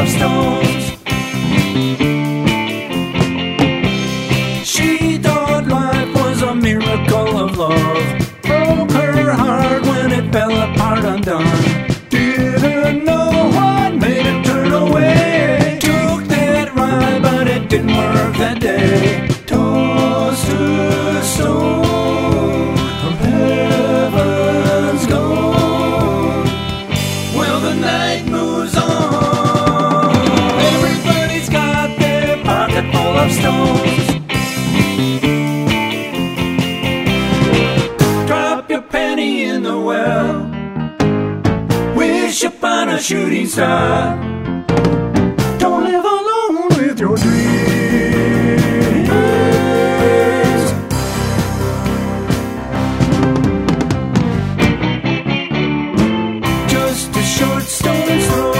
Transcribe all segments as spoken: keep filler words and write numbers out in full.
of stones. She thought life was a miracle of love, broke her heart when it fell apart undone. Didn't know what made it turn away. Took that ride, but it didn't work that day. Tossed her stone from heaven's gold. Well, the night moves on. Everybody's got their pocket full of stones. Drop your penny in the well, wish upon a shooting star. Don't live alone with your dreams. Just a short stone's throw.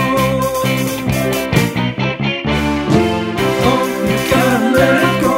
Oh, you gotta let it go.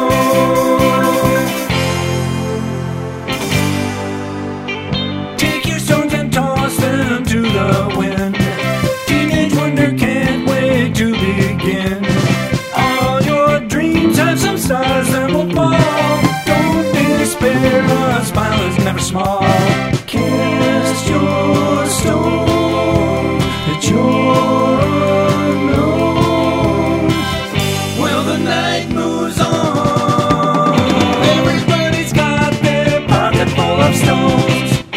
Take your stones and toss them to the wind. Teenage wonder can't wait to begin. All your dreams have some stars that will fall. Don't despair, a smile is never small. Cast your stone at your unknown. Well, the night moves on. Everybody's got their pocket full of stones.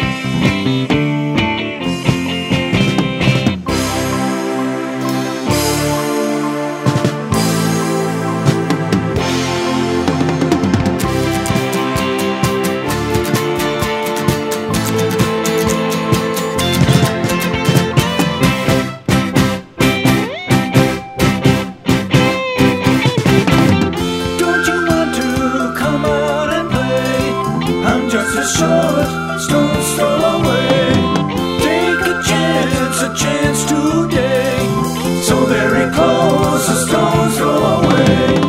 Just a short stone's throw away. Take a chance, a chance today. So very close, a stone's throw away.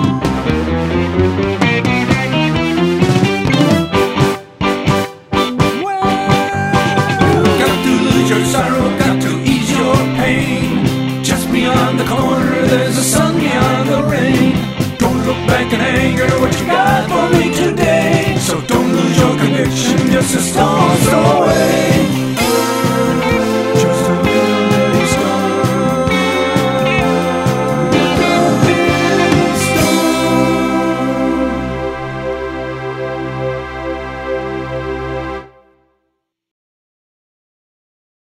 Well, got to lose your sorrow, got to ease your pain. Just beyond the corner, there's a sun beyond the rain. Don't look back in anger, what you got for me today. So don't lose your conviction, just a stone.